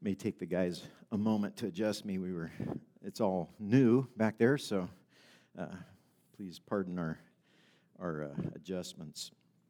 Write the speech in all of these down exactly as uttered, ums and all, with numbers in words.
May take the guys a moment to adjust me. We were, it's all new back there, so uh, please pardon our our uh, adjustments.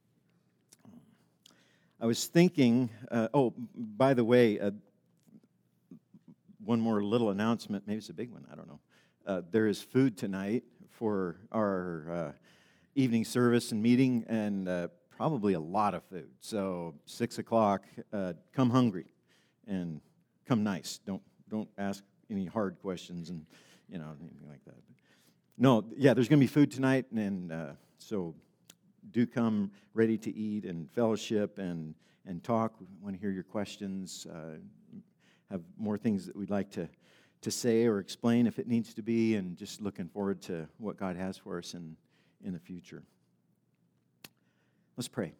I was thinking. Uh, oh, by the way, uh, one more little announcement. Maybe it's a big one. I don't know. Uh, there is food tonight for our uh, evening service and meeting, and uh, probably a lot of food. So six o'clock. Uh, come hungry, and come nice. Don't don't ask any hard questions and you know anything like that. But no, yeah, there's going to be food tonight, and uh, so do come ready to eat and fellowship and and talk. We want to hear your questions. Uh, have more things that we'd like to to say or explain if it needs to be, and just looking forward to what God has for us in in the future. Let's pray.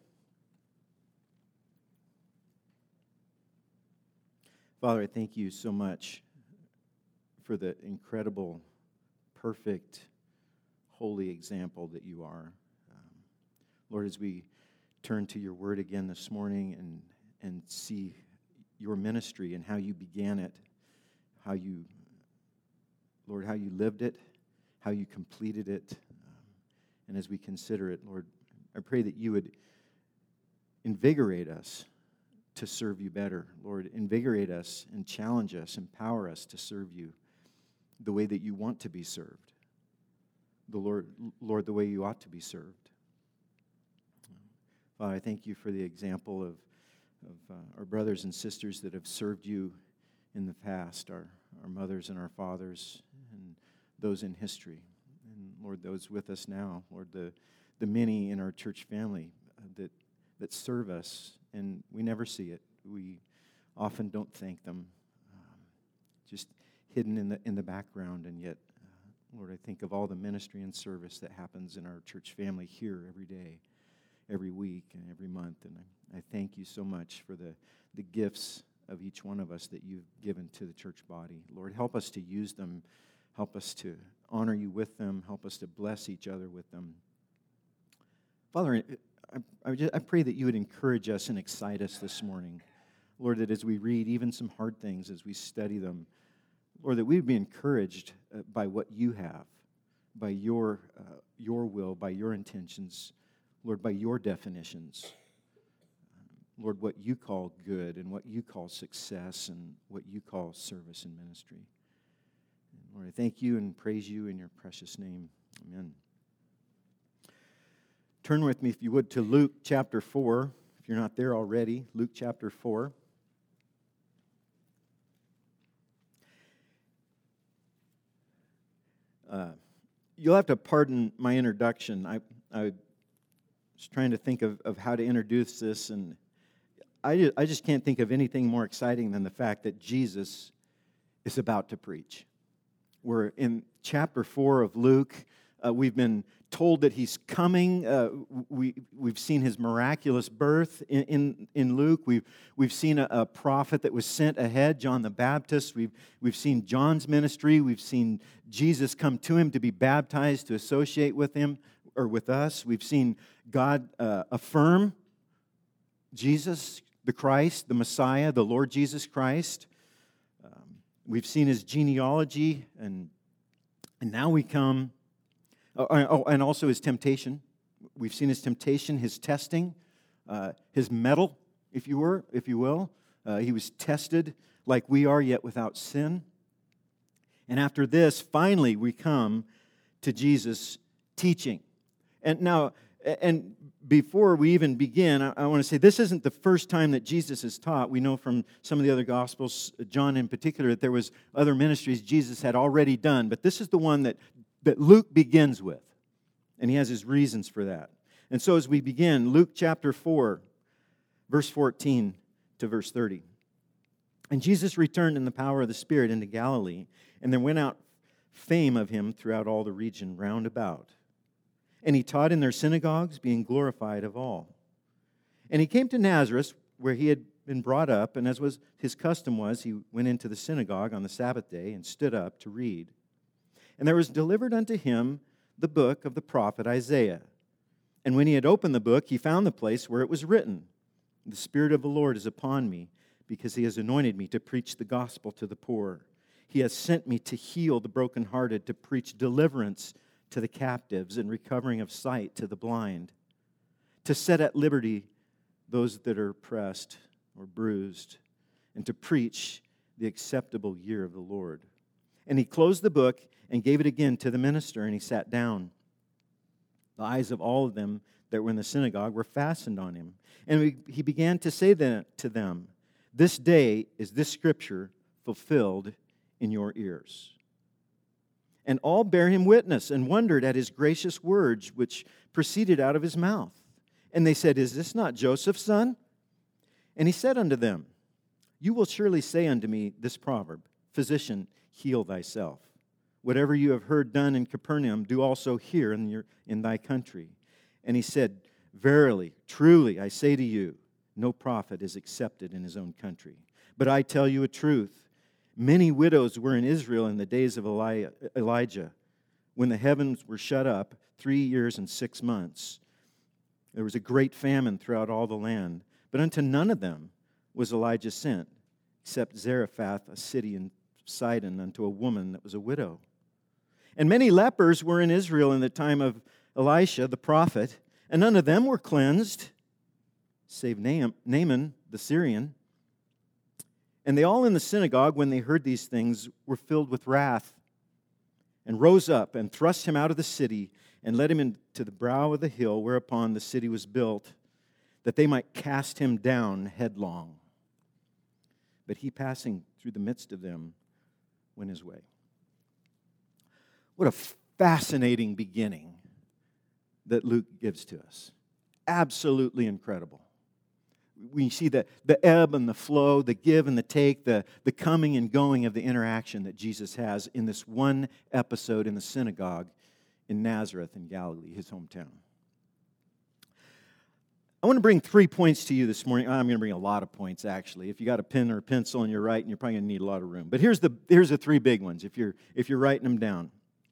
Father, I thank you so much for the incredible, perfect, holy example that you are. Um, Lord, as we turn to your word again this morning and, and see your ministry and how you began it, how you, Lord, how you lived it, how you completed it, um, and as we consider it, Lord, I pray that you would invigorate us to serve you better. Lord, invigorate us and challenge us, empower us to serve you the way that you want to be served. The Lord, Lord, the way you ought to be served. Father, I thank you for the example of, of uh, our brothers and sisters that have served you in the past, our, our mothers and our fathers, and those in history. And Lord, those with us now, Lord, the, the many in our church family uh, that, that serve us, and we never see it. We often don't thank them, um, just hidden in the in the background. And yet, uh, Lord, I think of all the ministry and service that happens in our church family here every day, every week, and every month. And I, I thank you so much for the, the gifts of each one of us that you've given to the church body. Lord, help us to use them. Help us to honor you with them. Help us to bless each other with them. Father, I, I, just, I pray that you would encourage us and excite us this morning. Lord, that as we read even some hard things, as we study them, Lord, that we would be encouraged uh, by what you have, by your, uh, your will, by your intentions, Lord, by your definitions. Um, Lord, what you call good and what you call success and what you call service and ministry. And Lord, I thank you and praise you in your precious name. Amen. Turn with me, if you would, to Luke chapter four. If you're not there already, Luke chapter four. Uh, you'll have to pardon my introduction. I, I was trying to think of, of how to introduce this, and I just, I just can't think of anything more exciting than the fact that Jesus is about to preach. We're in chapter four of Luke. Uh, we've been told that he's coming. Uh, we, we've seen his miraculous birth in, in, in Luke. We've, we've seen a, a prophet that was sent ahead, John the Baptist. We've, we've seen John's ministry. We've seen Jesus come to him to be baptized, to associate with him or with us. We've seen God uh, affirm Jesus, the Christ, the Messiah, the Lord Jesus Christ. Um, we've seen his genealogy, and, and now we come... Oh, oh, and also his temptation. We've seen his temptation, his testing, uh, his mettle, if you were, if you will. Uh, he was tested like we are, yet without sin. And after this, finally, we come to Jesus' teaching. And now, and before we even begin, I, I want to say this isn't the first time that Jesus has taught. We know from some of the other Gospels, John in particular, that there was other ministries Jesus had already done. But this is the one that that Luke begins with, and he has his reasons for that. And so as we begin, Luke chapter four, verse fourteen to verse thirty. And Jesus returned in the power of the Spirit into Galilee, and there went out fame of him throughout all the region round about. And he taught in their synagogues, being glorified of all. And he came to Nazareth, where he had been brought up, and as was his custom was, he went into the synagogue on the Sabbath day and stood up to read. And there was delivered unto him the book of the prophet Isaiah. And when he had opened the book, he found the place where it was written, The Spirit of the Lord is upon me, because he has anointed me to preach the gospel to the poor. He has sent me to heal the brokenhearted, to preach deliverance to the captives and recovering of sight to the blind, to set at liberty those that are oppressed or bruised, and to preach the acceptable year of the Lord. And he closed the book and gave it again to the minister, and he sat down. The eyes of all of them that were in the synagogue were fastened on him. And he began to say to them, "This day is this scripture fulfilled in your ears." And all bare him witness and wondered at his gracious words which proceeded out of his mouth. And they said, "Is this not Joseph's son?" And he said unto them, "You will surely say unto me this proverb, Physician, heal thyself. Whatever you have heard done in Capernaum, do also here in, your, in thy country." And he said, "Verily, truly, I say to you, no prophet is accepted in his own country. But I tell you a truth. Many widows were in Israel in the days of Eli- Elijah, when the heavens were shut up three years and six months. There was a great famine throughout all the land. But unto none of them was Elijah sent, except Zarephath, a city in Sidon, unto a woman that was a widow. And many lepers were in Israel in the time of Elisha the prophet, and none of them were cleansed, save Naaman the Syrian. And they all in the synagogue, when they heard these things, were filled with wrath, and rose up and thrust him out of the city, and led him into the brow of the hill whereupon the city was built, that they might cast him down headlong. But he, passing through the midst of them, went his way. What a fascinating beginning that Luke gives to us. Absolutely incredible. We see the, the ebb and the flow, the give and the take, the, the coming and going of the interaction that Jesus has in this one episode in the synagogue in Nazareth in Galilee, his hometown. I want to bring three points to you this morning. I'm going to bring a lot of points, actually. If you got a pen or a pencil and you're writing, you're probably going to need a lot of room. But here's the here's the three big ones if you're if you're writing them down.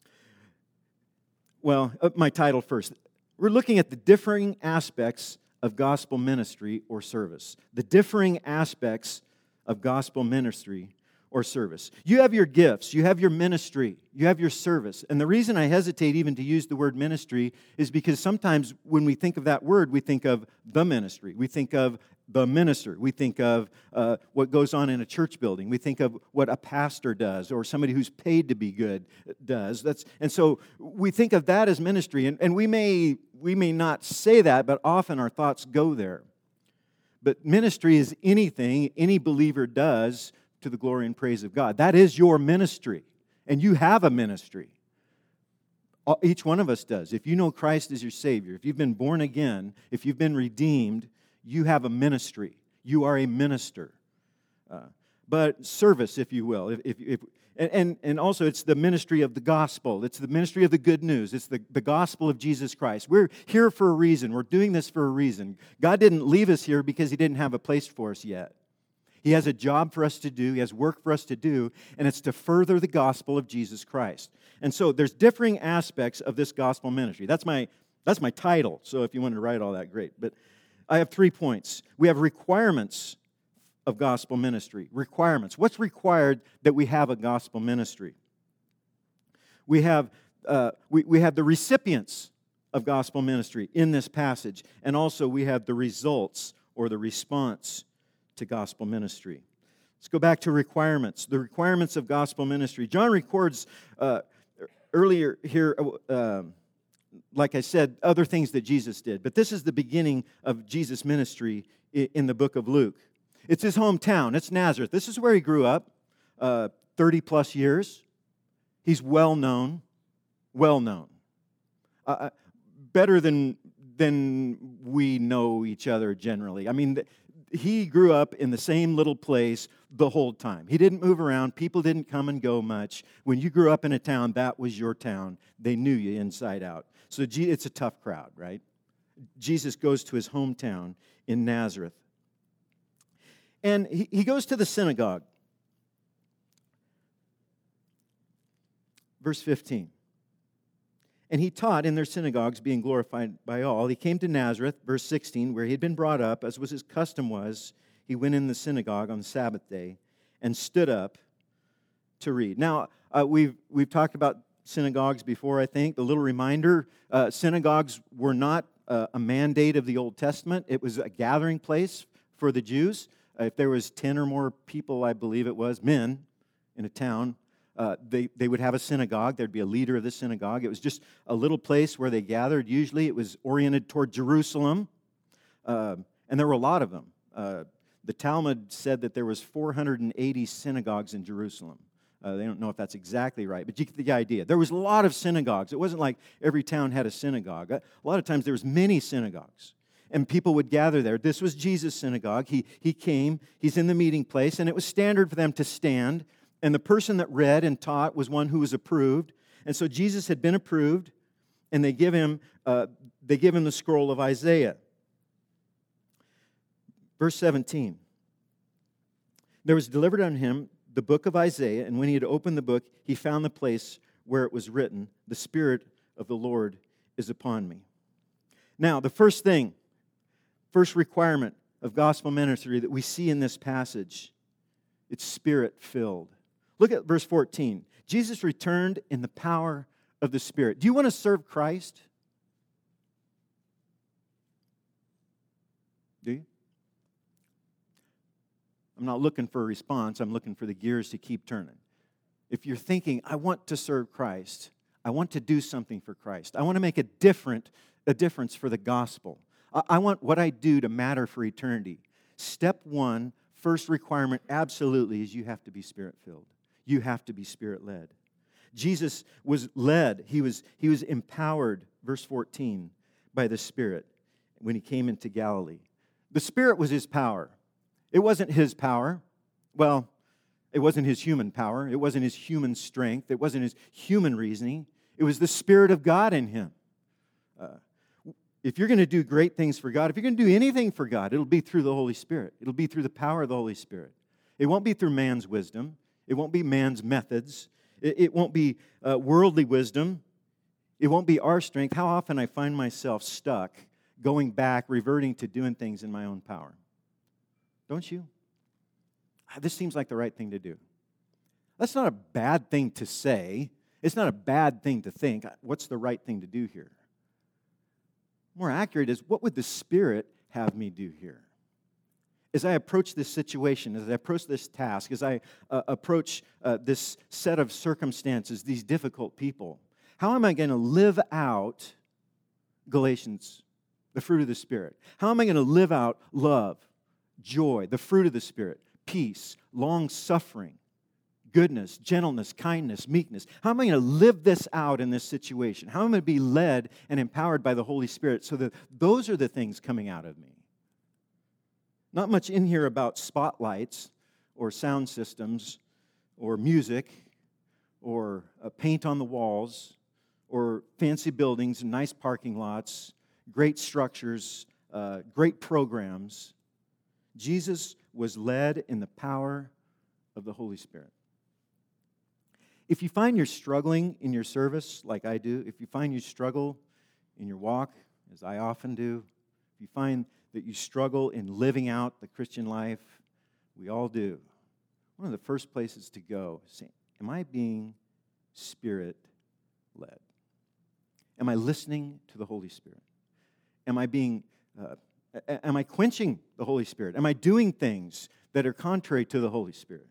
Well, uh, my title first. We're looking at the differing aspects of gospel ministry or service. The differing aspects of gospel ministry or service. You have your gifts, you have your ministry, you have your service. And the reason I hesitate even to use the word ministry is because sometimes when we think of that word, we think of the ministry. We think of the minister. We think of uh, what goes on in a church building. We think of what a pastor does or somebody who's paid to be good does. That's and so we think of that as ministry. And, and we may we may not say that, but often our thoughts go there. But ministry is anything any believer does to the glory and praise of God. That is your ministry. And you have a ministry. Each one of us does. If you know Christ as your Savior, if you've been born again, if you've been redeemed, you have a ministry. You are a minister. Uh, but service, if you will. If, if, if, and, and also, it's the ministry of the gospel. It's the ministry of the good news. It's the, the gospel of Jesus Christ. We're here for a reason. We're doing this for a reason. God didn't leave us here because He didn't have a place for us yet. He has a job for us to do. He has work for us to do, and it's to further the gospel of Jesus Christ. And so there's differing aspects of this gospel ministry. That's my, that's my title, so if you wanted to write all that, great. But I have three points. We have requirements of gospel ministry. Requirements. What's required that we have a gospel ministry? We have, uh, we, we have the recipients of gospel ministry in this passage, and also we have the results or the response to gospel ministry. Let's go back to requirements. The requirements of gospel ministry. John records uh, earlier here, uh, like I said, other things that Jesus did. But this is the beginning of Jesus' ministry in the book of Luke. It's his hometown. It's Nazareth. This is where he grew up, uh, thirty plus years. He's well known, well known. Uh, better than, than we know each other generally. I mean, he grew up in the same little place the whole time. He didn't move around. People didn't come and go much. When you grew up in a town, that was your town. They knew you inside out. So it's a tough crowd, right? Jesus goes to his hometown in Nazareth. And he, he goes to the synagogue. Verse fifteen. And he taught in their synagogues, being glorified by all. He came to Nazareth, verse sixteen, where he had been brought up, as was his custom was. He he went in the synagogue on the Sabbath day and stood up to read. Now, uh, we've, we've talked about synagogues before, I think. A little reminder, uh, synagogues were not uh, a mandate of the Old Testament. It was a gathering place for the Jews. Uh, if there was ten or more people, I believe it was, men in a town, uh, they, they would have a synagogue. There'd be a leader of the synagogue. It was just a little place where they gathered. Usually it was oriented toward Jerusalem, uh, and there were a lot of them. Uh, the Talmud said that there was four hundred eighty synagogues in Jerusalem. Uh, they don't know if that's exactly right, but you get the idea. There was a lot of synagogues. It wasn't like every town had a synagogue. A lot of times there was many synagogues, and people would gather there. This was Jesus' synagogue. He, he came. He's in the meeting place, and it was standard for them to stand, and the person that read and taught was one who was approved. And so Jesus had been approved, and they give him, uh, they give him the scroll of Isaiah. Verse seventeen. There was delivered unto him the book of Isaiah, and when he had opened the book, he found the place where it was written, "The Spirit of the Lord is upon me." Now, the first thing, first requirement of gospel ministry that we see in this passage, it's Spirit-filled. Look at verse fourteen. Jesus returned in the power of the Spirit. Do you want to serve Christ? Do you? I'm not looking for a response. I'm looking for the gears to keep turning. If you're thinking, I want to serve Christ, I want to do something for Christ, I want to make a different, a difference for the gospel, I, I want what I do to matter for eternity. Step one, first requirement, absolutely, is you have to be Spirit-filled. You have to be Spirit-led. Jesus was led, he was, he was empowered, verse fourteen, by the Spirit when he came into Galilee. The Spirit was his power. It wasn't his power. Well, it wasn't his human power. It wasn't his human strength. It wasn't his human reasoning. It was the Spirit of God in him. Uh, if you're going to do great things for God, if you're going to do anything for God, it'll be through the Holy Spirit. It'll be through the power of the Holy Spirit. It won't be through man's wisdom. It won't be man's methods. It, it won't be uh, worldly wisdom. It won't be our strength. How often I find myself stuck, going back, reverting to doing things in my own power. Don't you? This seems like the right thing to do. That's not a bad thing to say. It's not a bad thing to think. What's the right thing to do here? More accurate is, what would the Spirit have me do here? As I approach this situation, as I approach this task, as I uh, approach uh, this set of circumstances, these difficult people, how am I going to live out Galatians, the fruit of the Spirit? How am I going to live out love, joy, the fruit of the Spirit, peace, long-suffering, goodness, gentleness, kindness, meekness? How am I going to live this out in this situation? How am I going to be led and empowered by the Holy Spirit so that those are the things coming out of me? Not much in here about spotlights or sound systems or music or uh, paint on the walls or fancy buildings and nice parking lots, great structures, uh, great programs. Jesus was led in the power of the Holy Spirit. If you find you're struggling in your service, like I do, if you find you struggle in your walk, as I often do, if you find that you struggle in living out the Christian life, we all do, one of the first places to go is saying, am I being Spirit-led? Am I listening to the Holy Spirit? Am I being uh, Am I quenching the Holy Spirit? Am I doing things that are contrary to the Holy Spirit?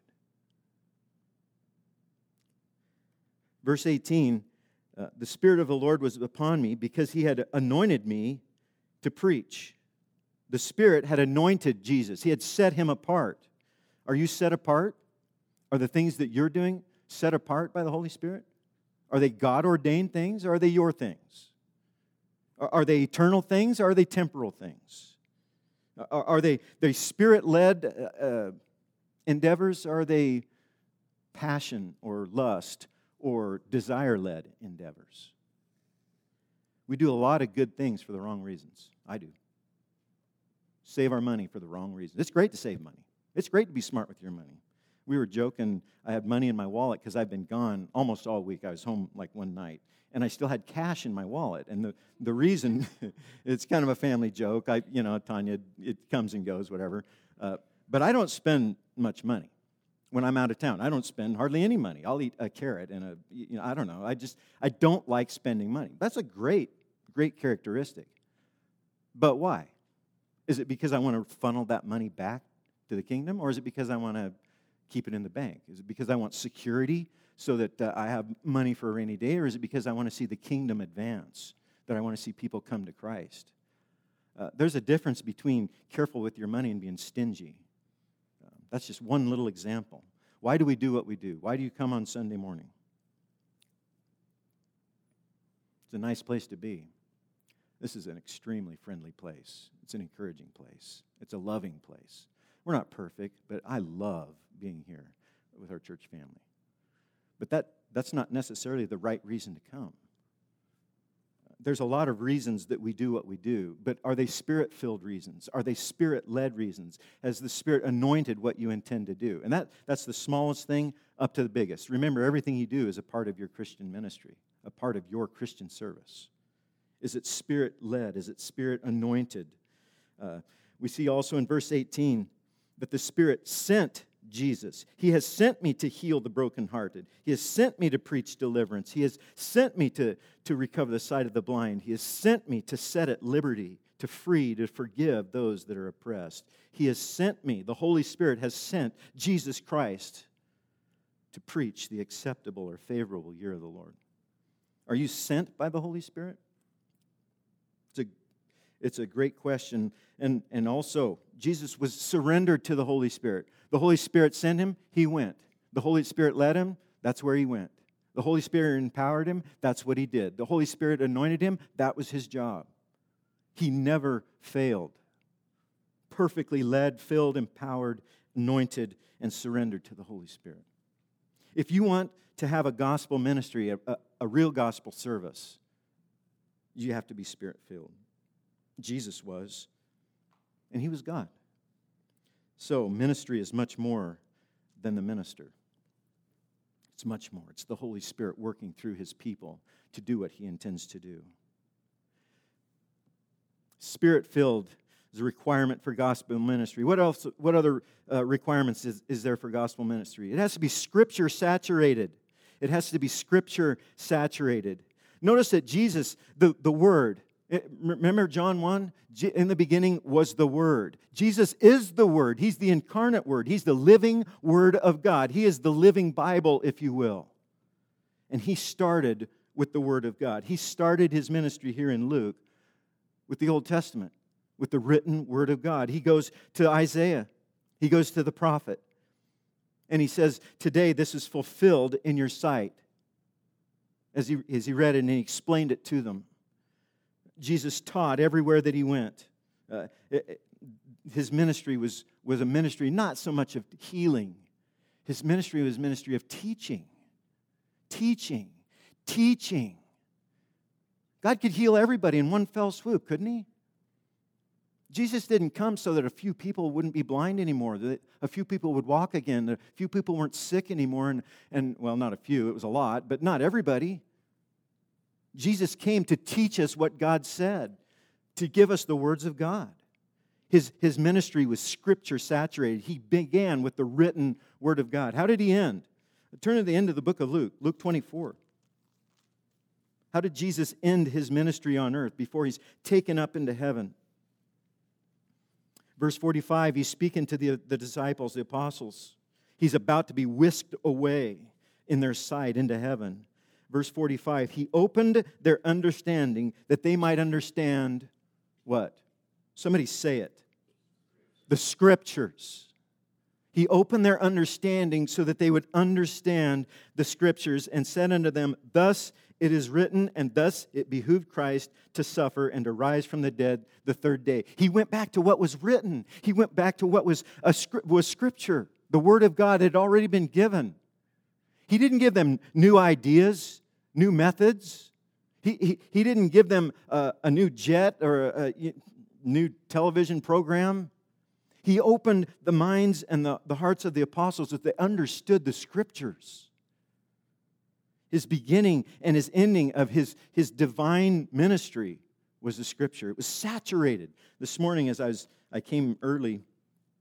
Verse eighteen, uh, the Spirit of the Lord was upon me because he had anointed me to preach. The Spirit had anointed Jesus. He had set him apart. Are you set apart? Are the things that you're doing set apart by the Holy Spirit? Are they God-ordained things, or are they your things? Are they eternal things, or are they temporal things? Are they, they Spirit-led uh, endeavors? Or are they passion or lust or desire-led endeavors? We do a lot of good things for the wrong reasons. I do. Save our money for the wrong reasons. It's great to save money. It's great to be smart with your money. We were joking, I had money in my wallet because I've been gone almost all week. I was home like one night, and I still had cash in my wallet. And the, the reason, it's kind of a family joke. I, you know, Tanya, it comes and goes, whatever. Uh, But I don't spend much money when I'm out of town. I don't spend hardly any money. I'll eat a carrot and a, you know, I don't know. I just, I don't like spending money. That's a great, great characteristic. But why? Is it because I want to funnel that money back to the kingdom? Or is it because I want to keep it in the bank? Is it because I want security so that uh, I have money for a rainy day? Or is it because I want to see the kingdom advance, that I want to see people come to Christ? Uh, there's a difference between careful with your money and being stingy. Um, that's just one little example. Why do we do what we do? Why do you come on Sunday morning? It's a nice place to be. This is an extremely friendly place. It's an encouraging place. It's a loving place. We're not perfect, but I love being here with our church family. But that, that's not necessarily the right reason to come. There's a lot of reasons that we do what we do, but are they Spirit-filled reasons? Are they Spirit-led reasons? Has the Spirit anointed what you intend to do? And that, that's the smallest thing up to the biggest. Remember, everything you do is a part of your Christian ministry, a part of your Christian service. Is it Spirit-led? Is it Spirit-anointed? Uh, we see also in verse eighteen that the Spirit sent Jesus. He has sent me to heal the brokenhearted. He has sent me to preach deliverance. He has sent me to, to recover the sight of the blind. He has sent me to set at liberty, to free, to forgive those that are oppressed. He has sent me, the Holy Spirit has sent Jesus Christ to preach the acceptable or favorable year of the Lord. Are you sent by the Holy Spirit? It's a, it's a great question. And, and also, Jesus was surrendered to the Holy Spirit. The Holy Spirit sent him, he went. The Holy Spirit led him, that's where he went. The Holy Spirit empowered him, that's what he did. The Holy Spirit anointed him, that was his job. He never failed. Perfectly led, filled, empowered, anointed, and surrendered to the Holy Spirit. If you want to have a gospel ministry, a, a, a real gospel service, you have to be Spirit-filled. Jesus was, and he was God. So ministry is much more than the minister. It's much more. It's the Holy Spirit working through his people to do what he intends to do. Spirit-filled is a requirement for gospel ministry. What else? What other uh, requirements is, is there for gospel ministry? It has to be Scripture saturated. It has to be Scripture saturated. Notice that Jesus, the, the Word, it, remember John one? In the beginning was the Word. Jesus is the Word. He's the incarnate Word. He's the living Word of God. He is the living Bible, if you will. And he started with the Word of God. He started his ministry here in Luke with the Old Testament, with the written Word of God. He goes to Isaiah. He goes to the prophet. And he says, today this is fulfilled in your sight. As he, as he read it and he explained it to them. Jesus taught everywhere that he went. Uh, it, it, his ministry was, was a ministry not so much of healing. His ministry was a ministry of teaching. Teaching. Teaching. God could heal everybody in one fell swoop, couldn't he? Jesus didn't come so that a few people wouldn't be blind anymore, that a few people would walk again, that a few people weren't sick anymore, and, and well, not a few, it was a lot, but not everybody. Jesus came to teach us what God said, to give us the words of God. His, his ministry was Scripture saturated. He began with the written Word of God. How did he end? Turn to the end of the book of Luke, Luke twenty-four. How did Jesus end his ministry on earth before he's taken up into heaven? Verse forty-five, he's speaking to the, the disciples, the apostles. He's about to be whisked away in their sight into heaven. Verse forty-five, he opened their understanding that they might understand what? Somebody say it. The Scriptures. He opened their understanding so that they would understand the Scriptures and said unto them, thus it is written, and thus it behooved Christ to suffer and to rise from the dead the third day. He went back to what was written. He went back to what was, a, was Scripture. The Word of God had already been given. He didn't give them new ideas, new methods. He, he, he didn't give them a, a new jet or a, a new television program. He opened the minds and the, the hearts of the apostles that they understood the Scriptures. His beginning and his ending of his, his divine ministry was the Scripture. It was saturated. This morning as I was I came early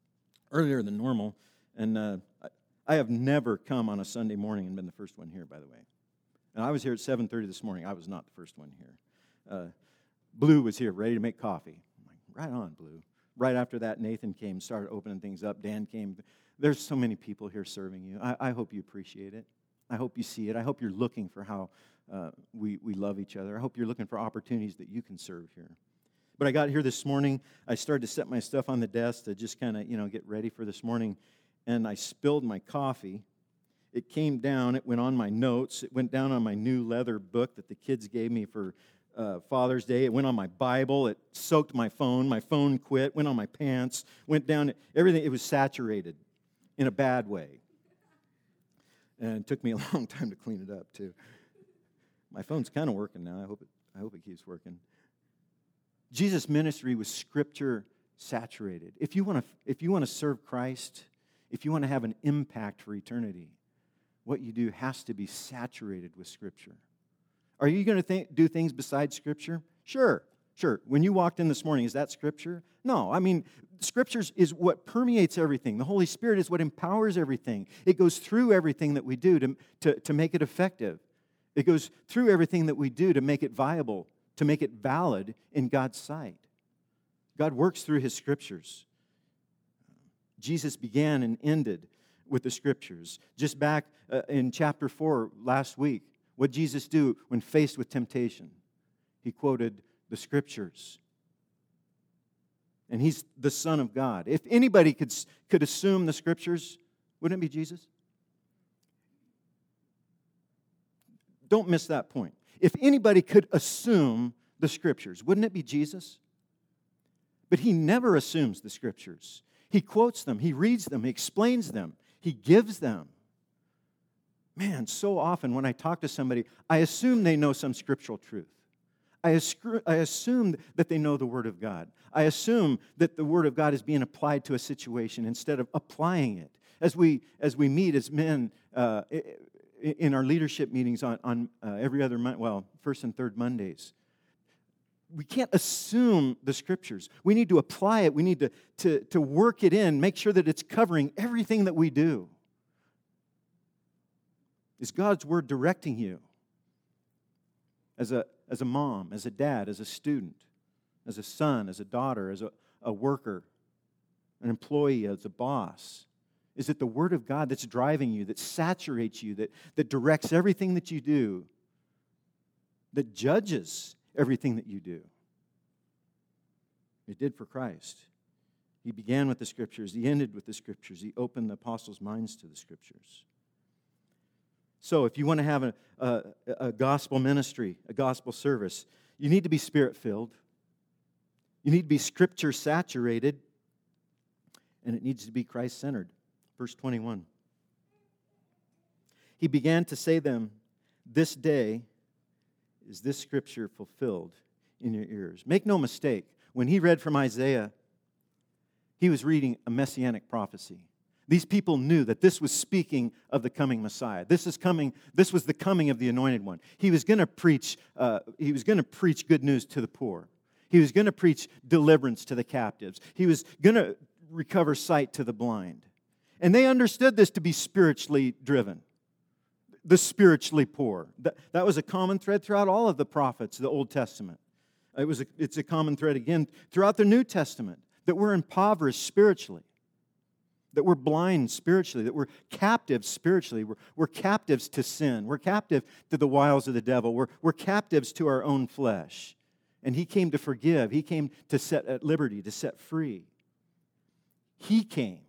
earlier than normal, and uh, I, I have never come on a Sunday morning and been the first one here, by the way. And I was here at seven thirty this morning. I was not the first one here. Uh, Blue was here, ready to make coffee. I'm like, right on, Blue. Right after that, Nathan came, started opening things up. Dan came. There's so many people here serving you. I, I hope you appreciate it. I hope you see it. I hope you're looking for how uh, we, we love each other. I hope you're looking for opportunities that you can serve here. But I got here this morning. I started to set my stuff on the desk to just kind of, you know, get ready for this morning. And I spilled my coffee. It came down. It went on my notes. It went down on my new leather book that the kids gave me for uh, Father's Day. It went on my Bible. It soaked my phone. My phone quit. Went on my pants. Went down. Everything. It was saturated in a bad way. And it took me a long time to clean it up, too. My phone's kind of working now. I hope it, I hope it keeps working. Jesus' ministry was Scripture saturated. If you want to, if you want to serve Christ, if you want to have an impact for eternity, what you do has to be saturated with Scripture. Are you going to think, do things besides Scripture? Sure, sure. When you walked in this morning, is that Scripture? No, I mean, Scripture is what permeates everything. The Holy Spirit is what empowers everything. It goes through everything that we do to, to, to make it effective. It goes through everything that we do to make it viable, to make it valid in God's sight. God works through His Scriptures. Jesus began and ended with the Scriptures. Just back uh, in chapter four last week, what did Jesus do when faced with temptation? He quoted the Scriptures. And He's the Son of God. If anybody could, could assume the Scriptures, wouldn't it be Jesus? Don't miss that point. If anybody could assume the Scriptures, wouldn't it be Jesus? But He never assumes the Scriptures. He quotes them, He reads them, He explains them, He gives them. Man, so often when I talk to somebody, I assume they know some scriptural truth. I, ascru- I assume that they know the Word of God. I assume that the Word of God is being applied to a situation instead of applying it. As we as we meet as men uh, in our leadership meetings on, on uh, every other month, well, first and third Mondays, we can't assume the Scriptures. We need to apply it. We need to, to, to work it in, make sure that it's covering everything that we do. Is God's Word directing you? As a, as a mom, as a dad, as a student, as a son, as a daughter, as a, a worker, an employee, as a boss? Is it the Word of God that's driving you, that saturates you, that, that directs everything that you do, that judges everything that you do? It did for Christ. He began with the Scriptures. He ended with the Scriptures. He opened the apostles' minds to the Scriptures. So if you want to have a, a, a gospel ministry, a gospel service, you need to be Spirit-filled. You need to be Scripture-saturated. And it needs to be Christ-centered. Verse twenty-one. He began to say to them, "This day is this Scripture fulfilled in your ears." Make no mistake, when he read from Isaiah, he was reading a messianic prophecy. These people knew that this was speaking of the coming Messiah. This is coming. This was the coming of the Anointed One. He was going to preach. Uh, he was going to preach good news to the poor. He was going to preach deliverance to the captives. He was going to recover sight to the blind. And they understood this to be spiritually driven. The spiritually poor. That, that was a common thread throughout all of the prophets of the Old Testament. It was a, it's a common thread again throughout the New Testament, that we're impoverished spiritually, that we're blind spiritually, that we're captives spiritually. We're, we're captives to sin. We're captive to the wiles of the devil. We're, we're captives to our own flesh. And He came to forgive. He came to set at liberty, to set free. He came.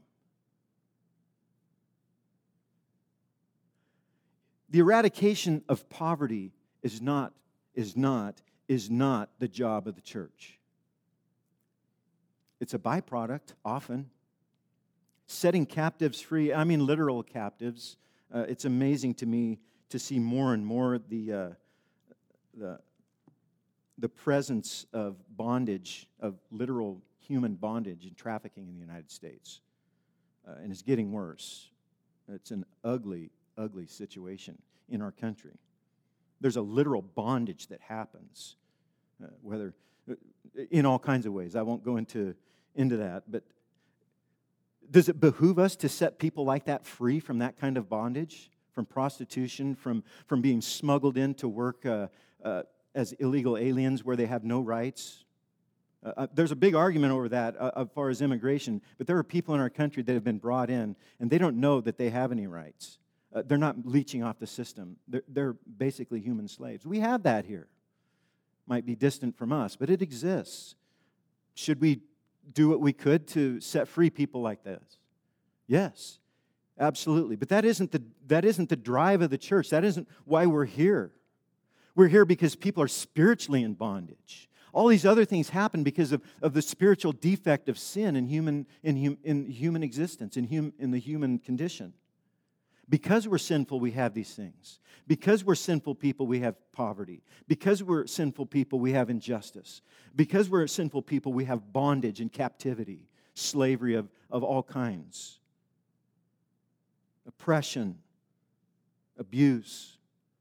The eradication of poverty is not, is not, is not the job of the church. It's a byproduct, often. Setting captives free, I mean literal captives. Uh, it's amazing to me to see more and more the, uh, the, the presence of bondage, of literal human bondage and trafficking in the United States. Uh, and it's getting worse. It's an ugly, ugly situation in our country. There's a literal bondage that happens, uh, whether in all kinds of ways. I won't go into, into that, but does it behoove us to set people like that free from that kind of bondage, from prostitution, from, from being smuggled in to work uh, uh, as illegal aliens where they have no rights? Uh, uh, there's a big argument over that uh, as far as immigration, but there are people in our country that have been brought in, and they don't know that they have any rights. Uh, they're not leeching off the system. They're, they're basically human slaves. We have that here. Might be distant from us, but it exists. Should we do what we could to set free people like this? Yes, absolutely. But that isn't the, that isn't the drive of the church. That isn't why we're here. We're here because people are spiritually in bondage. All these other things happen because of, of the spiritual defect of sin in human, in, hum, in human existence, in, hum, in the human condition. Because we're sinful, we have these things. Because we're sinful people, we have poverty. Because we're sinful people, we have injustice. Because we're sinful people, we have bondage and captivity, slavery of, of all kinds, oppression, abuse.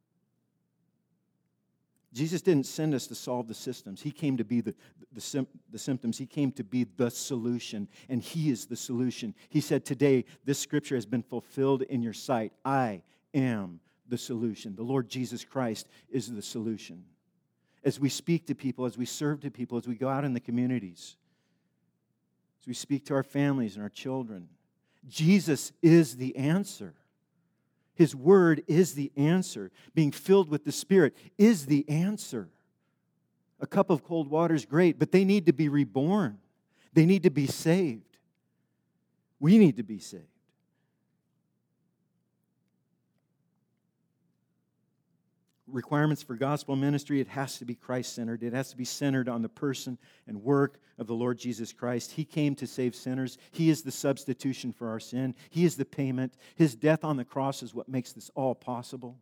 Jesus didn't send us to solve the systems. He came to be the, the, sim, the symptoms. He came to be the solution, and He is the solution. He said, today, this scripture has been fulfilled in your sight. I am the solution. The Lord Jesus Christ is the solution. As we speak to people, as we serve to people, as we go out in the communities, as we speak to our families and our children, Jesus is the answer. His Word is the answer. Being filled with the Spirit is the answer. A cup of cold water is great, but they need to be reborn. They need to be saved. We need to be saved. Requirements for gospel ministry, it has to be Christ-centered. It has to be centered on the person and work of the Lord Jesus Christ. He came to save sinners. He is the substitution for our sin. He is the payment. His death on the cross is what makes this all possible.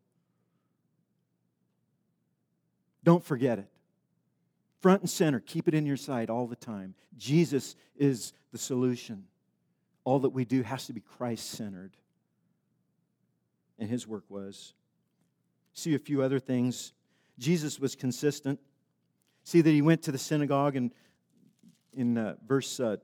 Don't forget it. Front and center, keep it in your sight all the time. Jesus is the solution. All that we do has to be Christ-centered. And His work was. See a few other things. Jesus was consistent. See that He went to the synagogue and in uh, verse, uh,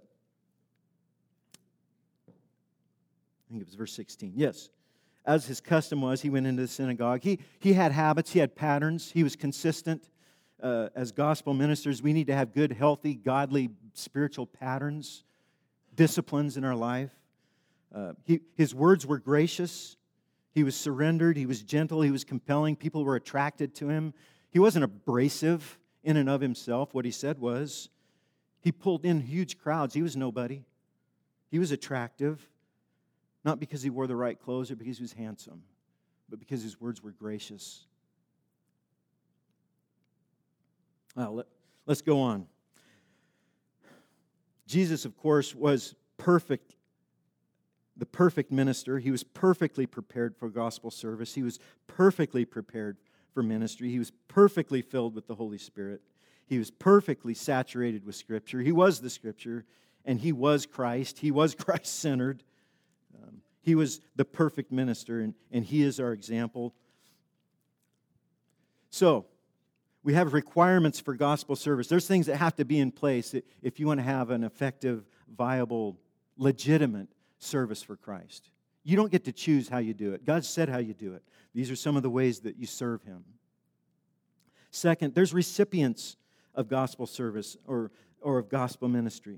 I think it was verse sixteen. Yes. As His custom was, He went into the synagogue. He, he had habits. He had patterns. He was consistent. Uh, as gospel ministers, we need to have good, healthy, godly, spiritual patterns, disciplines in our life. Uh, he, his words were gracious. He was surrendered, He was gentle, He was compelling. People were attracted to Him. He wasn't abrasive in and of Himself. What He said was, He pulled in huge crowds. He was nobody. He was attractive, not because He wore the right clothes or because He was handsome, but because His words were gracious. Well, let, let's go on. Jesus, of course, was perfect. The perfect minister. He was perfectly prepared for gospel service. He was perfectly prepared for ministry. He was perfectly filled with the Holy Spirit. He was perfectly saturated with Scripture. He was the Scripture, and He was Christ. He was Christ-centered. Um, he was the perfect minister, and, and He is our example. So, we have requirements for gospel service. There's things that have to be in place if you want to have an effective, viable, legitimate service for Christ. You don't get to choose how you do it. God said how you do it. These are some of the ways that you serve Him. Second, there's recipients of gospel service or, or of gospel ministry.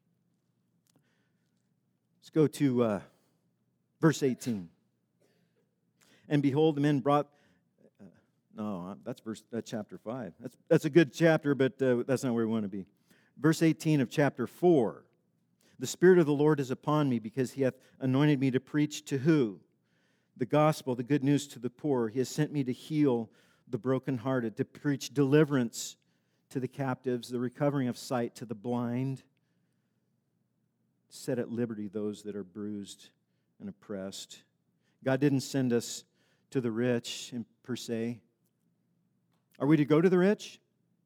Let's go to uh, verse eighteen. And behold, the men brought... Uh, no, that's verse. That's chapter five. That's, that's a good chapter, but uh, that's not where we want to be. Verse eighteen of chapter four. The Spirit of the Lord is upon me, because He hath anointed me to preach to who? The gospel, the good news to the poor. He has sent me to heal the brokenhearted, to preach deliverance to the captives, the recovering of sight to the blind, set at liberty those that are bruised and oppressed. God didn't send us to the rich per se. Are we to go to the rich?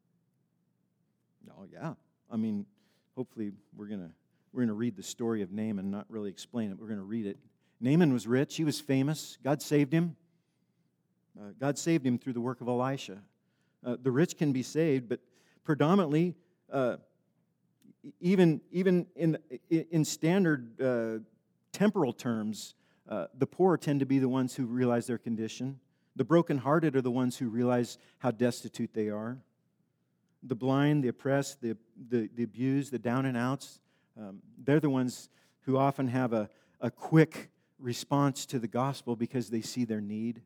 Oh, yeah. I mean, hopefully we're going to We're going to read the story of Naaman, not really explain it. We're going to read it. Naaman was rich. He was famous. God saved him. Uh, God saved him through the work of Elisha. Uh, the rich can be saved, but predominantly uh, even, even in, in standard uh, temporal terms, uh, the poor tend to be the ones who realize their condition. The brokenhearted are the ones who realize how destitute they are. The blind, the oppressed, the, the, the abused, the down and outs, um, they're the ones who often have a, a quick response to the gospel because they see their need.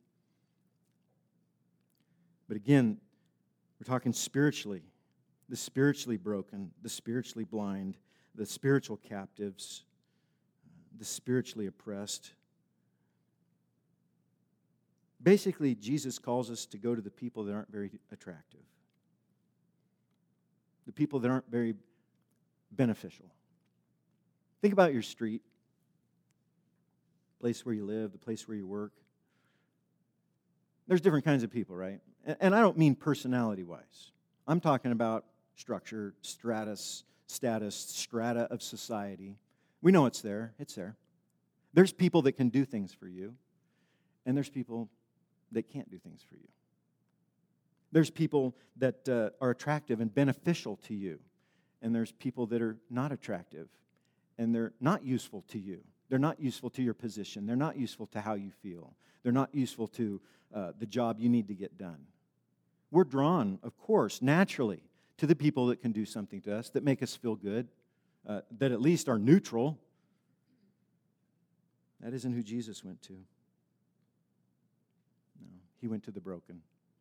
But again, we're talking spiritually. The spiritually broken, the spiritually blind, the spiritual captives, the spiritually oppressed. Basically, Jesus calls us to go to the people that aren't very attractive, the people that aren't very beneficial. Think about your street, the place where you live, the place where you work. There's different kinds of people, right? And I don't mean personality-wise. I'm talking about structure, stratus, status, strata of society. We know it's there. It's there. There's people that can do things for you, and there's people that can't do things for you. There's people that uh, are attractive and beneficial to you, and there's people that are not attractive, and they're not useful to you. They're not useful to your position. They're not useful to how you feel. They're not useful to uh, the job you need to get done. We're drawn, of course, naturally, to the people that can do something to us, that make us feel good, uh, that at least are neutral. That isn't who Jesus went to. No, he went to the broken.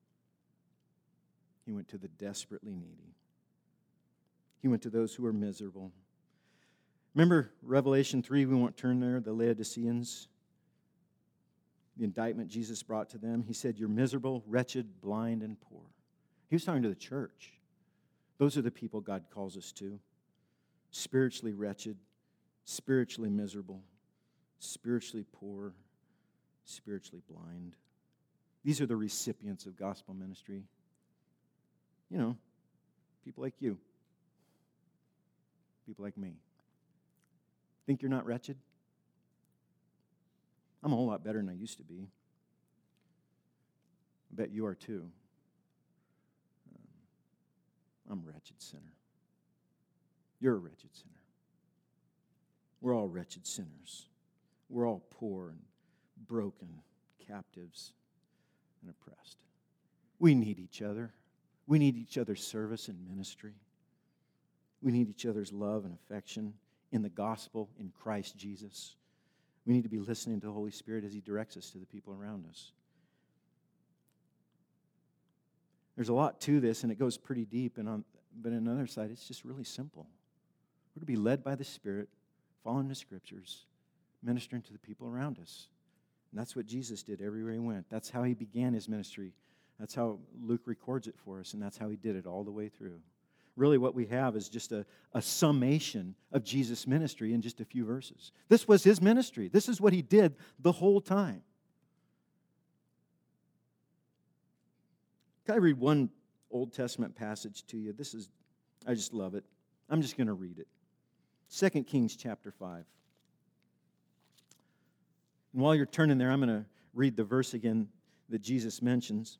He went to the desperately needy. He went to those who are miserable. Remember Revelation three, we won't turn there, the Laodiceans, the indictment Jesus brought to them. He said, "You're miserable, wretched, blind, and poor." He was talking to the church. Those are the people God calls us to. Spiritually wretched, spiritually miserable, spiritually poor, spiritually blind. These are the recipients of gospel ministry. You know, people like you. People like me. Think you're not wretched? I'm a whole lot better than I used to be. I bet you are too. I'm a wretched sinner. You're a wretched sinner. We're all wretched sinners. We're all poor and broken, captives and oppressed. We need each other. We need each other's service and ministry. We need each other's love and affection in the gospel in Christ Jesus. We need to be listening to the Holy Spirit as He directs us to the people around us. There's a lot to this, and it goes pretty deep. And on, but on the other side, it's just really simple. We're to be led by the Spirit, following the Scriptures, ministering to the people around us. And that's what Jesus did everywhere He went. That's how He began His ministry. That's how Luke records it for us, and that's how He did it all the way through. Really, what we have is just a, a summation of Jesus' ministry in just a few verses. This was His ministry. This is what He did the whole time. Can I read one Old Testament passage to you? This is, I just love it. I'm just going to read it. Second Kings chapter five. And while you're turning there, I'm going to read the verse again that Jesus mentions.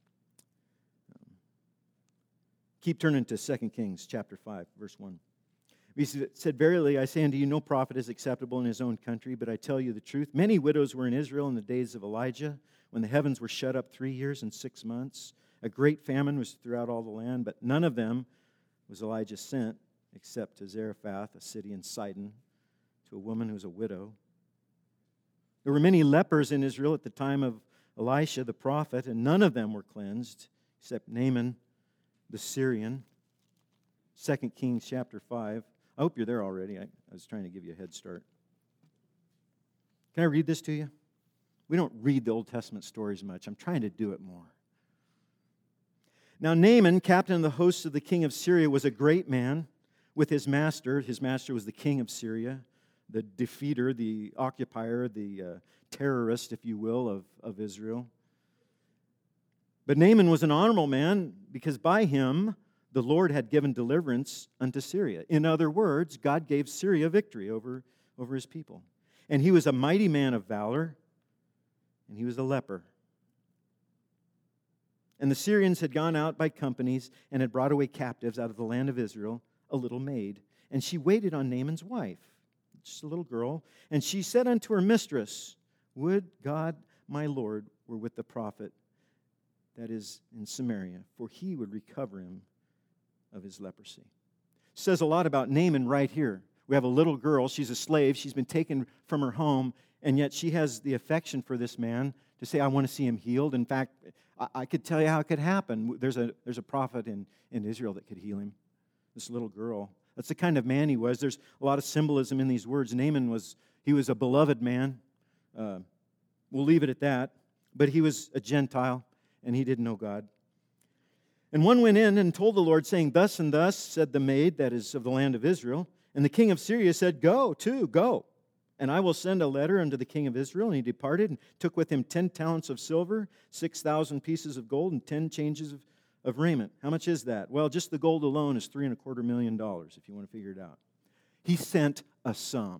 Keep turning to Second Kings chapter five, verse one. He said, "Verily I say unto you, no prophet is acceptable in his own country, but I tell you the truth. Many widows were in Israel in the days of Elijah, when the heavens were shut up three years and six months. A great famine was throughout all the land, but none of them was Elijah sent, except to Zarephath, a city in Sidon, to a woman who was a widow. There were many lepers in Israel at the time of Elisha the prophet, and none of them were cleansed, except Naaman the Syrian." Second Kings chapter five. I hope you're there already. I, I was trying to give you a head start. Can I read this to you? We don't read the Old Testament stories much. I'm trying to do it more. "Now Naaman, captain of the hosts of the king of Syria, was a great man with his master." His master was the king of Syria, the defeater, the occupier, the uh, terrorist, if you will, of, of Israel. "But Naaman was an honorable man, because by him the Lord had given deliverance unto Syria." In other words, God gave Syria victory over, over His people. "And he was a mighty man of valor, and he was a leper. And the Syrians had gone out by companies and had brought away captives out of the land of Israel, a little maid. and she waited on Naaman's wife, just a little girl. And she said unto her mistress, Would God my Lord were with the prophet that is in Samaria, for he would recover him of his leprosy. Says a lot about Naaman right here. We have a little girl. She's a slave. She's been taken from her home, and yet she has the affection for this man to say, I want to see him healed. In fact, I, I could tell you how it could happen. There's a, there's a prophet in, in Israel that could heal him, this little girl. That's the kind of man he was. There's a lot of symbolism in these words. Naaman was, he was a beloved man. Uh, we'll leave it at that. But he was a Gentile, and he didn't know God. And one went in and told the Lord, saying, Thus and thus said the maid that is of the land of Israel. And the king of Syria said, Go, too, go. And I will send a letter unto the king of Israel. And he departed and took with him ten talents of silver, six thousand pieces of gold, and ten changes of, of raiment. How much is that? Well, just the gold alone is three and a quarter million dollars, if you want to figure it out. He sent a sum.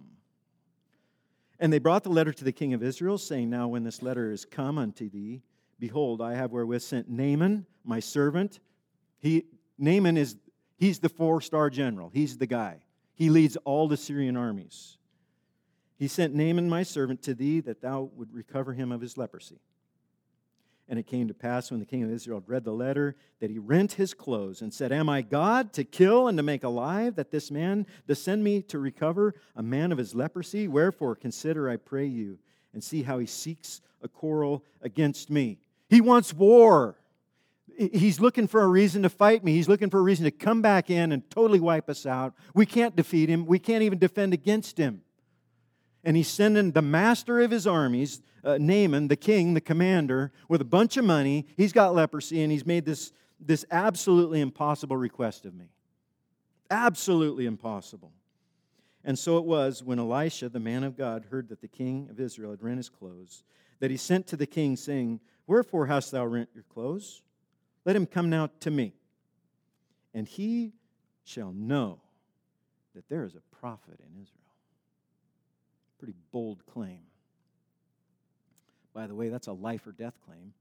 And they brought the letter to the king of Israel, saying, Now when this letter is come unto thee, behold, I have wherewith sent Naaman, my servant. He Naaman is, he's the four-star general. He's the guy. He leads all the Syrian armies. He sent Naaman, my servant, to thee, that thou would recover him of his leprosy. And it came to pass, when the king of Israel had read the letter, that he rent his clothes and said, Am I God to kill and to make alive, that this man does send me to recover a man of his leprosy? Wherefore consider, I pray you, and see how he seeks a quarrel against me. He wants war. He's looking for a reason to fight me. He's looking for a reason to come back in and totally wipe us out. We can't defeat him. We can't even defend against him. And he's sending the master of his armies, uh, Naaman, the king, the commander, with a bunch of money. He's got leprosy, and he's made this, this absolutely impossible request of me. Absolutely impossible. And so it was, when Elisha, the man of God, heard that the king of Israel had rent his clothes, that he sent to the king, saying, Wherefore hast thou rent your clothes? Let him come now to me, and he shall know that there is a prophet in Israel. Pretty bold claim. By the way, that's a life or death claim.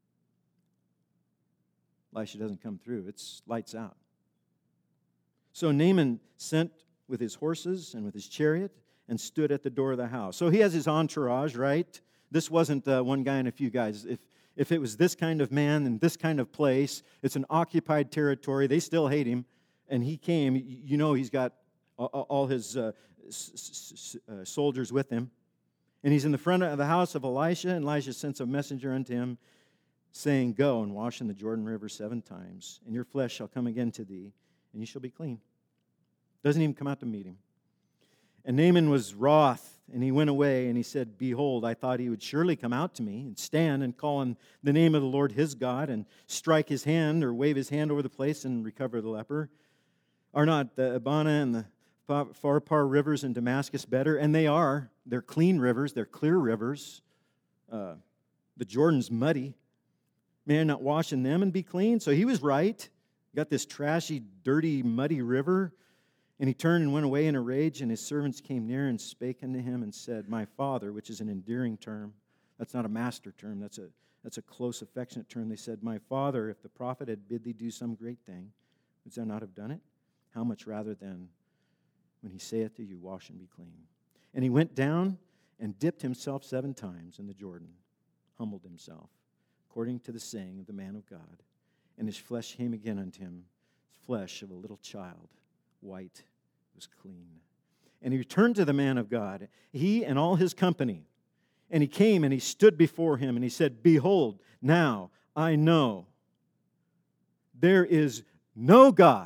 Elisha doesn't come through. It's lights out. So Naaman sent with his horses and with his chariot and stood at the door of the house. So he has his entourage, right? This wasn't uh, one guy and a few guys. If If it was this kind of man in this kind of place, it's an occupied territory, they still hate him, and he came, you know he's got all his uh, soldiers with him, and he's in the front of the house of Elisha, and Elisha sends a messenger unto him, saying, Go and wash in the Jordan River seven times, and your flesh shall come again to thee, and you shall be clean. Doesn't even come out to meet him. And Naaman was wroth, and he went away, and he said, Behold, I thought he would surely come out to me and stand and call on the name of the Lord his God and strike his hand or wave his hand over the place and recover the leper. Are not the Abana and the Pharpar rivers in Damascus better? And they are. They're clean rivers. They're clear rivers. Uh, the Jordan's muddy. May I not wash in them and be clean? So he was right. You got this trashy, dirty, muddy river. And he turned and went away in a rage, and his servants came near and spake unto him and said, My father, which is an endearing term. That's not a master term. That's a, that's a close, affectionate term. They said, My father, if the prophet had bid thee do some great thing, would thou not have done it? How much rather then, when he saith to you, Wash and be clean? And he went down and dipped himself seven times in the Jordan, humbled himself, according to the saying of the man of God. And his flesh came again unto him, flesh of a little child, white, was clean. And he returned to the man of God, he and all his company. And he came and he stood before him, and he said, Behold, now I know there is no God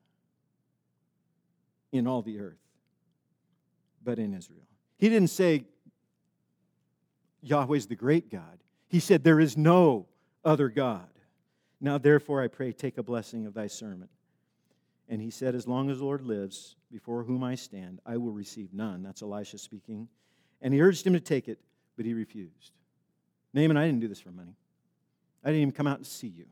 in all the earth but in Israel. He didn't say Yahweh's the great God. He said there is no other God. Now therefore I pray, take a blessing of thy servant. And he said, As long as the Lord lives, before whom I stand, I will receive none. That's Elisha speaking. And he urged him to take it, but he refused. Naaman, I didn't do this for money. I didn't even come out to see you.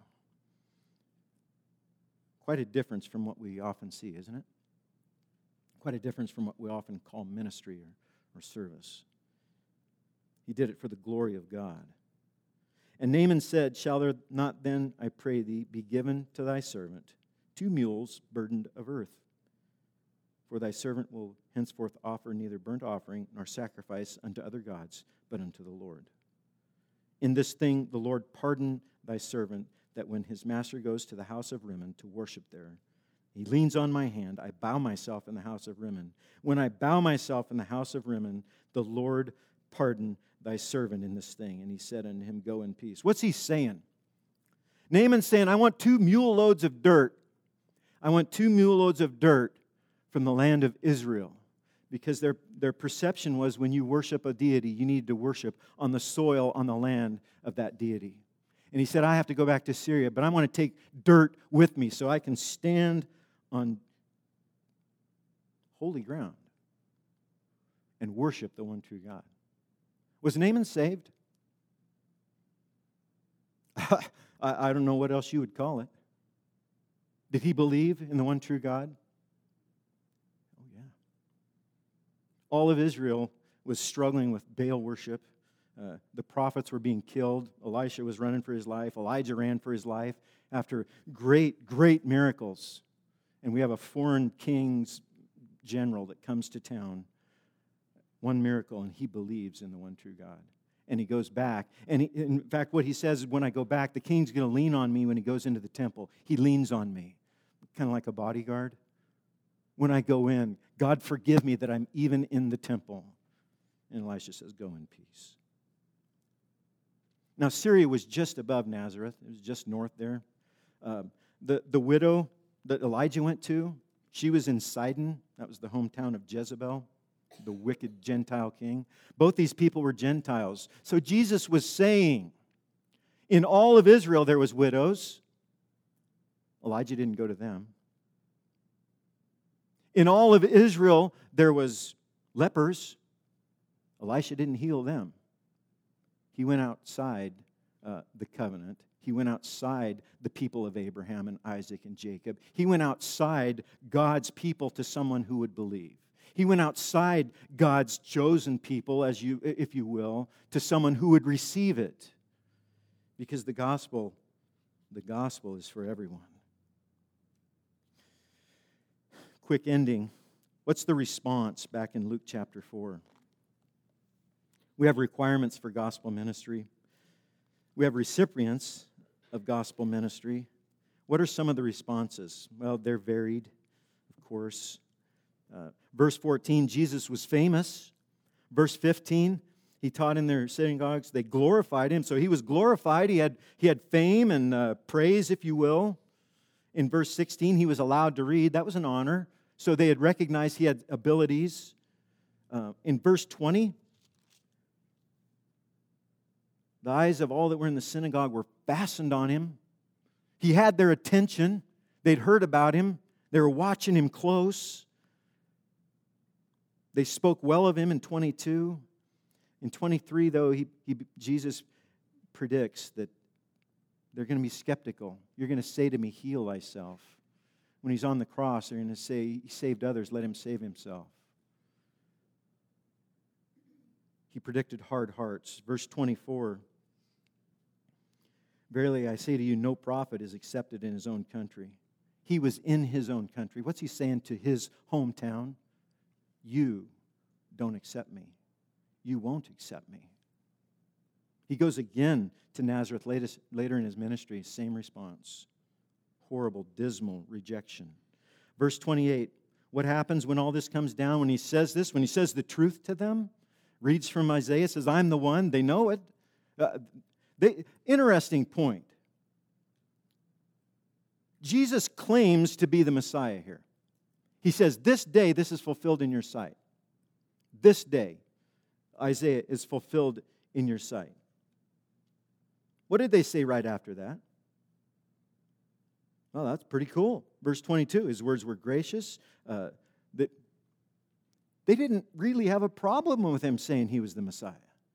Quite a difference from what we often see, isn't it? Quite a difference from what we often call ministry or, or service. He did it for the glory of God. And Naaman said, Shall there not then, I pray thee, be given to thy servant two mules burdened of earth? For thy servant will henceforth offer neither burnt offering nor sacrifice unto other gods, but unto the Lord. In this thing the Lord pardon thy servant, that when his master goes to the house of Rimmon to worship there, he leans on my hand, I bow myself in the house of Rimmon. When I bow myself in the house of Rimmon, the Lord pardon thy servant in this thing. And he said unto him, go in peace. What's he saying? Naaman's saying, I want two mule loads of dirt. I want two mule loads of dirt from the land of Israel. Because their, their perception was when you worship a deity, you need to worship on the soil, on the land of that deity. And he said, I have to go back to Syria, but I want to take dirt with me so I can stand on holy ground and worship the one true God. Was Naaman saved? I, I don't know what else you would call it. Did he believe in the one true God? Oh, yeah. All of Israel was struggling with Baal worship. Uh, the prophets were being killed. Elisha was running for his life. Elijah ran for his life after great, great miracles. And we have a foreign king's general that comes to town. One miracle, and he believes in the one true God. And he goes back. And he, in fact, what he says is, when I go back, the king's going to lean on me when he goes into the temple. He leans on me, kind of like a bodyguard. When I go in, God forgive me that I'm even in the temple. And Elisha says, go in peace. Now, Syria was just above Nazareth. It was just north there. Uh, the, the widow that Elijah went to, she was in Sidon. That was the hometown of Jezebel, the wicked Gentile king. Both these people were Gentiles. So Jesus was saying, in all of Israel there was widows. Elijah didn't go to them. In all of Israel there was lepers. Elisha didn't heal them. He went outside uh, the covenant. He went outside the people of Abraham and Isaac and Jacob. He went outside God's people to someone who would believe. He went outside God's chosen people, as you, if you will, to someone who would receive it. Because the gospel, the gospel is for everyone. Quick ending. What's the response back in Luke chapter four? We have requirements for gospel ministry. We have recipients of gospel ministry. What are some of the responses? Well, they're varied, of course. Uh, verse fourteen, Jesus was famous. Verse fifteen, he taught in their synagogues. They glorified him. So he was glorified. He had, he had fame and uh, praise, if you will. In verse sixteen, he was allowed to read. That was an honor. So they had recognized he had abilities. Uh, in verse twenty, the eyes of all that were in the synagogue were fastened on him. He had their attention. They'd heard about him. They were watching him close. They spoke well of him in twenty-two. In twenty-three, though, he, he, Jesus predicts that they're going to be skeptical. You're going to say to me, heal thyself. When he's on the cross, they're going to say, he saved others, let him save himself. He predicted hard hearts. Verse twenty-four, verily I say to you, no prophet is accepted in his own country. He was in his own country. What's he saying to his hometown? You don't accept me. You won't accept me. He goes again to Nazareth later in his ministry, same response. Horrible, dismal rejection. Verse twenty-eight, what happens when all this comes down? When he says this, when he says the truth to them, reads from Isaiah, says, I'm the one. They know it. Uh, they, interesting point. Jesus claims to be the Messiah here. He says, this day, this is fulfilled in your sight. This day, Isaiah is fulfilled in your sight. What did they say right after that? Well, that's pretty cool. Verse twenty-two, his words were gracious. Uh, that they didn't really have a problem with him saying he was the Messiah.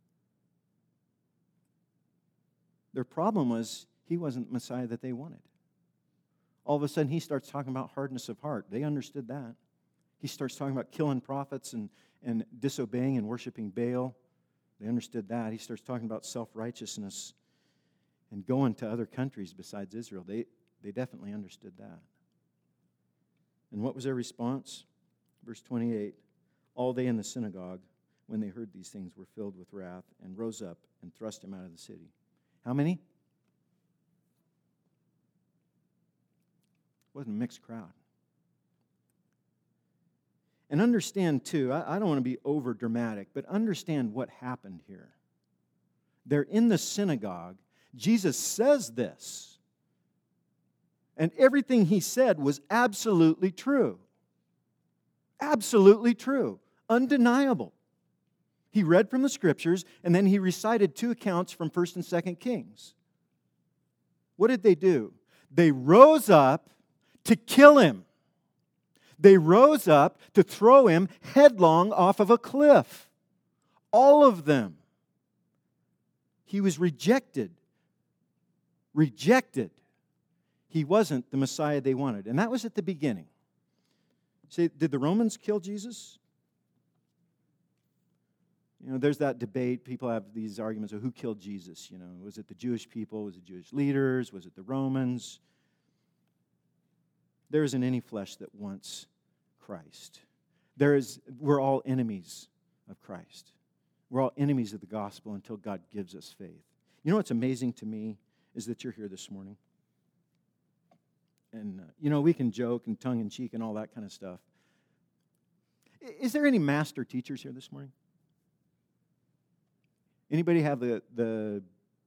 Their problem was he wasn't the Messiah that they wanted. All of a sudden, he starts talking about hardness of heart. They understood that. He starts talking about killing prophets and, and disobeying and worshiping Baal. They understood that. He starts talking about self-righteousness and going to other countries besides Israel. They, they definitely understood that. And what was their response? Verse twenty-eight, all they in the synagogue, when they heard these things, were filled with wrath and rose up and thrust him out of the city. How many? It wasn't a mixed crowd. And understand, too, I, I don't want to be over dramatic, but understand what happened here. They're in the synagogue. Jesus says this. And everything he said was absolutely true. Absolutely true. Undeniable. He read from the Scriptures, and then he recited two accounts from First and Second Kings. What did they do? They rose up to kill him. They rose up to throw him headlong off of a cliff. All of them. He was rejected. Rejected. He wasn't the Messiah they wanted. And that was at the beginning. See, did the Romans kill Jesus? You know, there's that debate. People have these arguments of who killed Jesus. You know, was it the Jewish people? Was it Jewish leaders? Was it the Romans? There isn't any flesh that wants Christ. There is, we're all enemies of Christ. We're all enemies of the gospel until God gives us faith. You know what's amazing to me is that you're here this morning. And, uh, you know, we can joke and tongue-in-cheek and all that kind of stuff. Is there any master teachers here this morning? Anybody have the, the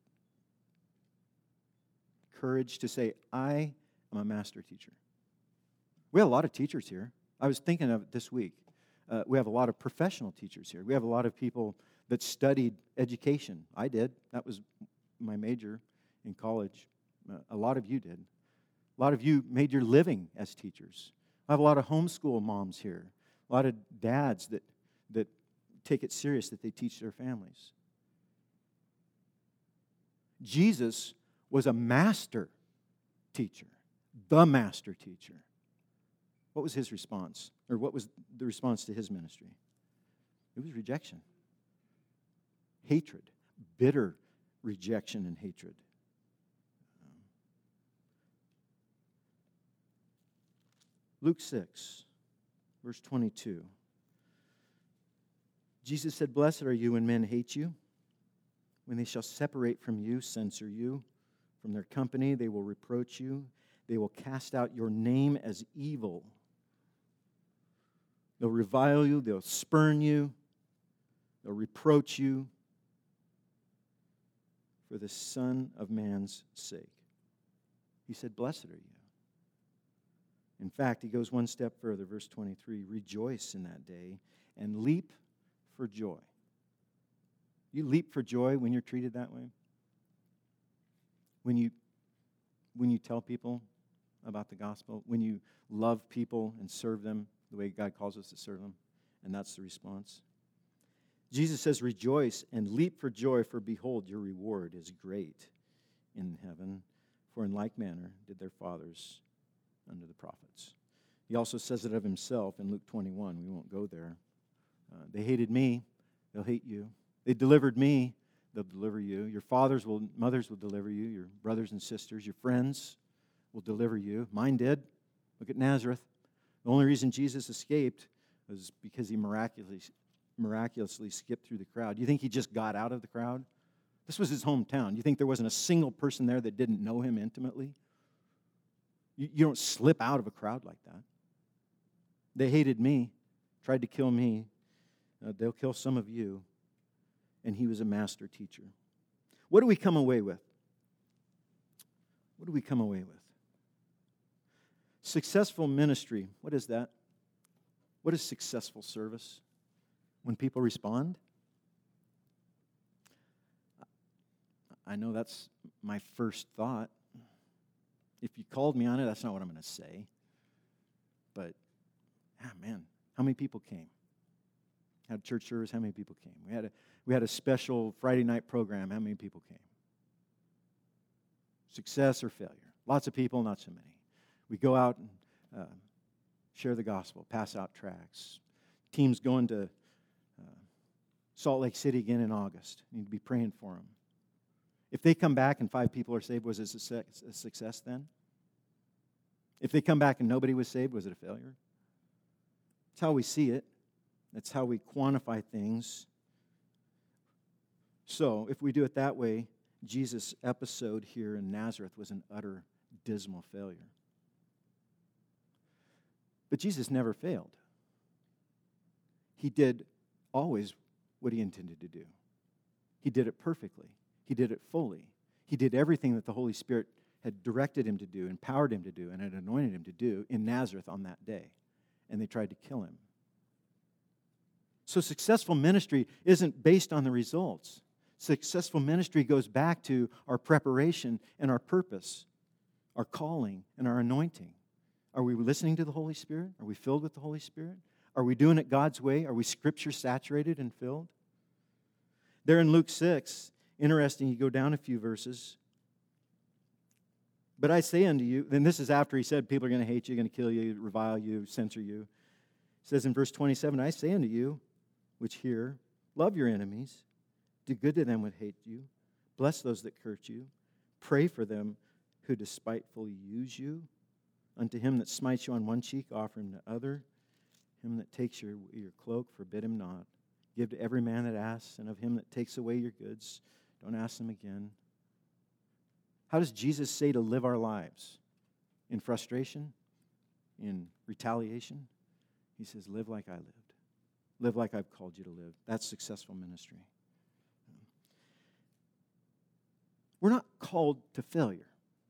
courage to say, I am a master teacher? We have a lot of teachers here. I was thinking of it this week. Uh, we have a lot of professional teachers here. We have a lot of people that studied education. I did. That was my major in college. Uh, a lot of you did. A lot of you made your living as teachers. I have a lot of homeschool moms here. A lot of dads that, that take it serious, that they teach their families. Jesus was a master teacher, the master teacher. What was his response? Or what was the response to his ministry? It was rejection. Hatred. Bitter rejection and hatred. Luke six, verse twenty-two. Jesus said, "Blessed are you when men hate you, when they shall separate from you, censor you. From their company they will reproach you. They will cast out your name as evil. They'll revile you. They'll spurn you. They'll reproach you for the Son of Man's sake." He said, "Blessed are you." In fact, he goes one step further, verse twenty-three, "Rejoice in that day and leap for joy." You leap for joy when you're treated that way? When you, when you tell people about the gospel? When you love people and serve them the way God calls us to serve them? And that's the response. Jesus says, "Rejoice and leap for joy, for behold, your reward is great in heaven. For in like manner did their fathers under the prophets." He also says it of himself in Luke twenty-one. We won't go there. Uh, they hated me, they'll hate you. They delivered me, they'll deliver you. Your fathers will, mothers will deliver you. Your brothers and sisters, your friends will deliver you. Mine did. Look at Nazareth. The only reason Jesus escaped was because he miraculously, miraculously skipped through the crowd. You think he just got out of the crowd? This was his hometown. You think there wasn't a single person there that didn't know him intimately? You, you don't slip out of a crowd like that. They hated me, tried to kill me. Uh, they'll kill some of you. And he was a master teacher. What do we come away with? What do we come away with? Successful ministry. What is that? What is successful service? When people respond? I know that's my first thought. If you called me on it, that's not what I'm going to say. But, ah, man, how many people came? Had a church service, how many people came? We had a we had a special Friday night program, how many people came? Success or failure? Lots of people, not so many. We go out and uh, share the gospel, pass out tracts. Teams going to uh, Salt Lake City again in August. You need to be praying for them. If they come back and five people are saved, was it a success then? If they come back and nobody was saved, was it a failure? It's how we see it. That's how we quantify things. So, if we do it that way, Jesus' episode here in Nazareth was an utter, dismal failure. But Jesus never failed. He did always what he intended to do. He did it perfectly. He did it fully. He did everything that the Holy Spirit had directed him to do, empowered him to do, and had anointed him to do in Nazareth on that day. And they tried to kill him. So successful ministry isn't based on the results. Successful ministry goes back to our preparation and our purpose, our calling and our anointing. Are we listening to the Holy Spirit? Are we filled with the Holy Spirit? Are we doing it God's way? Are we Scripture saturated and filled? There in Luke six, interesting, you go down a few verses. But I say unto you, and this is after he said people are going to hate you, going to kill you, revile you, censor you. It says in verse twenty-seven, I say unto you, which hear, love your enemies, do good to them which hate you, bless those that curse you, pray for them who despitefully use you. Unto him that smites you on one cheek, offer him the other. Him that takes your, your cloak, forbid him not. Give to every man that asks, and of him that takes away your goods, don't ask them again. How does Jesus say to live our lives? In frustration? In retaliation? He says, live like I lived. Live like I've called you to live. That's successful ministry. We're not called to failure.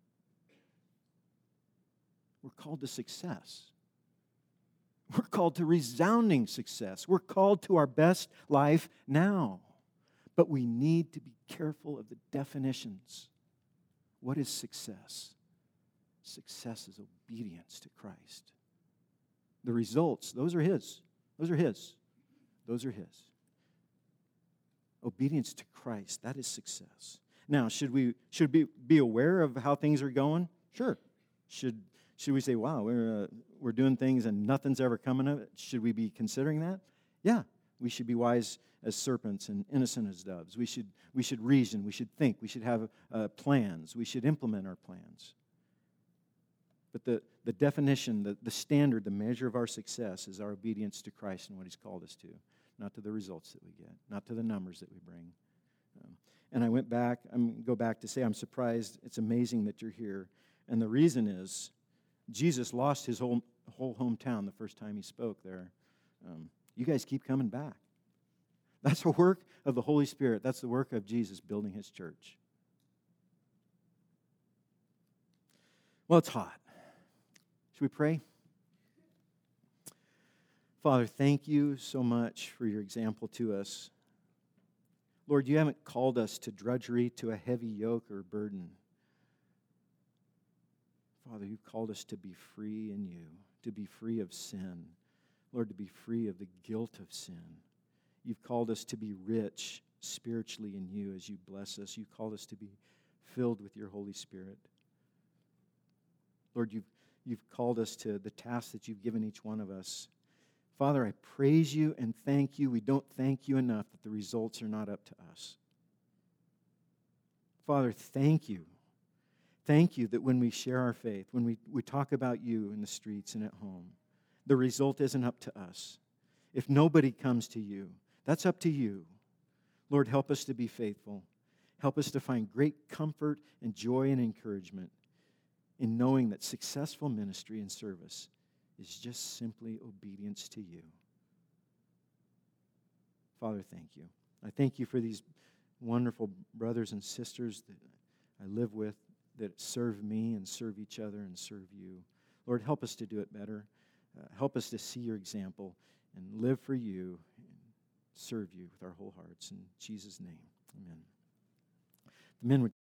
We're called to success. We're called to resounding success. We're called to our best life now. But we need to be careful of the definitions. What is success? Success is obedience to Christ. The results, those are His. Those are His. Those are His. Obedience to Christ, that is success. Now, should we should we be aware of how things are going? Sure. Should should we say, wow, we're uh, we're doing things and nothing's ever coming of it? Should we be considering that? Yeah. We should be wise as serpents and innocent as doves. We should we should reason. We should think. We should have uh, plans. We should implement our plans. But the, the definition, the, the standard, the measure of our success is our obedience to Christ and what He's called us to, not to the results that we get, not to the numbers that we bring. Um, and I went back, I'm go back to say I'm surprised. It's amazing that you're here. And the reason is Jesus lost his whole, whole hometown the first time he spoke there. Um, you guys keep coming back. That's the work of the Holy Spirit. That's the work of Jesus building His church. Well, it's hot. Should we pray? Father, thank you so much for your example to us. Lord, you haven't called us to drudgery, to a heavy yoke or burden. Father, you've called us to be free in you, to be free of sin. Lord, to be free of the guilt of sin. You've called us to be rich spiritually in you as you bless us. You've called us to be filled with your Holy Spirit. Lord, you've, you've called us to the task that you've given each one of us. Father, I praise you and thank you. We don't thank you enough that the results are not up to us. Father, thank you. Thank you that when we share our faith, when we, we talk about you in the streets and at home, the result isn't up to us. If nobody comes to you, that's up to you. Lord, help us to be faithful. Help us to find great comfort and joy and encouragement in knowing that successful ministry and service is just simply obedience to you. Father, thank you. I thank you for these wonderful brothers and sisters that I live with that serve me and serve each other and serve you. Lord, help us to do it better. Uh, help us to see your example and live for you and serve you with our whole hearts. In Jesus' name, amen. The men would